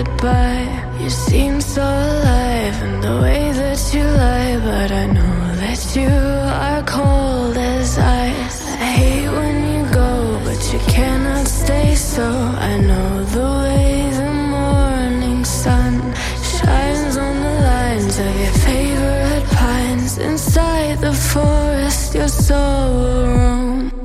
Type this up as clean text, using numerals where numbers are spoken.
goodbye. You seem so alive in the way that you lie, but I know that you are cold as ice. I hate when you go, but you cannot stay, so I know the way the morning sun shines on the lines of your favorite pines. Inside the forest, your soul will roam.